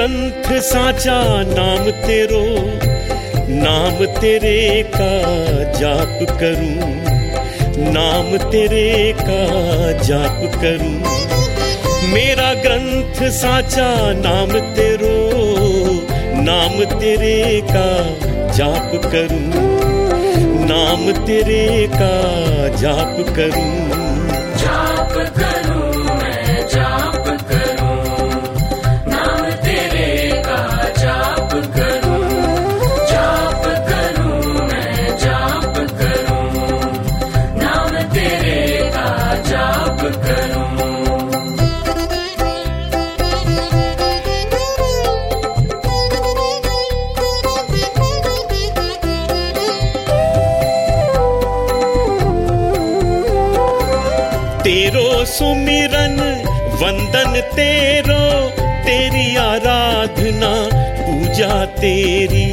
ग्रंथ साचा नाम तेरो, नाम तेरे का जाप करूं, नाम तेरे का जाप करूं। मेरा ग्रंथ साचा नाम तेरो, नाम तेरे का जाप करूं, नाम तेरे का जाप करूं। जाप करूं मैं जाप करूं, नाम तेरे का जाप करूं, जाप करूं मैं जाप करूं, नाम तेरे का जाप करूं। तेरो सुमिरन वंदन तेरो, तेरी आराधना पूजा तेरी।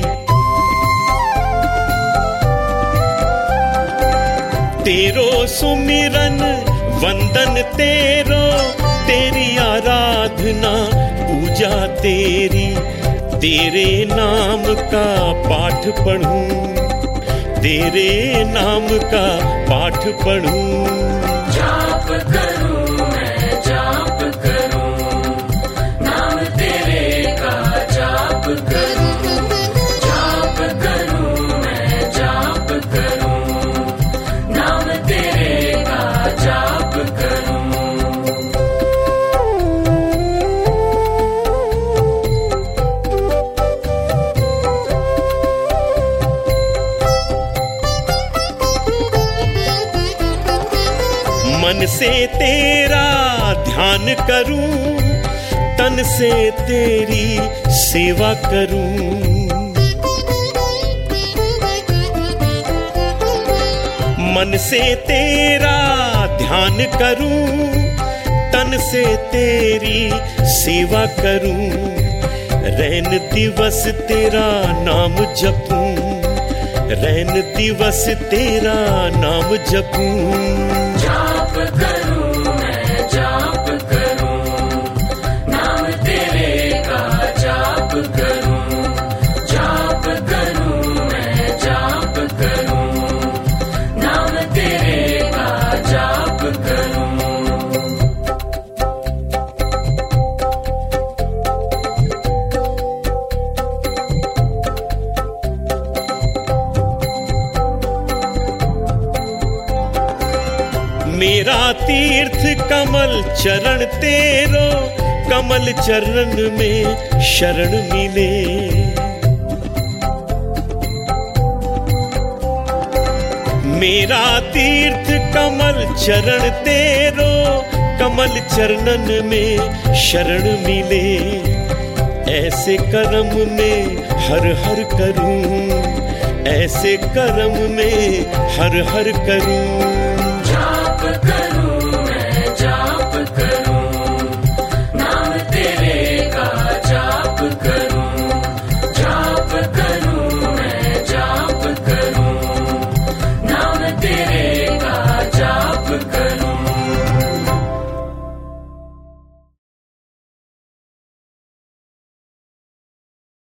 तेरो सुमिरन वंदन तेरो, तेरी आराधना पूजा तेरी। तेरे नाम का पाठ पढ़ूं, तेरे नाम का पाठ पढ़ूं। जाप करूं मैं जाप करूं, नाम तेरे का जाप करूं, जाप करूं मैं जाप करूं, नाम तेरे का जाप करूं। मन से तेरा ध्यान करूं, तन से तेरी सेवा करूं। मन से तेरा ध्यान करूं, तन से तेरी सेवा करूं। रैन दिवस तेरा नाम जपूं, रैन दिवस तेरा नाम जपूं। जाप करूं मैं जाप करूं, नाम तेरे का जाप करूं, जाप करूं मैं जाप करूं, नाम तेरे का जाप करूं। मेरा तीर्थ कमल चरण तेरो, कमल चरण में शरण मिले। मेरा तीर्थ कमल चरण तेरो, कमल चरणन में शरण मिले। ऐसे कर्म में हर हर करूं, ऐसे कर्म में हर हर करूं। जाप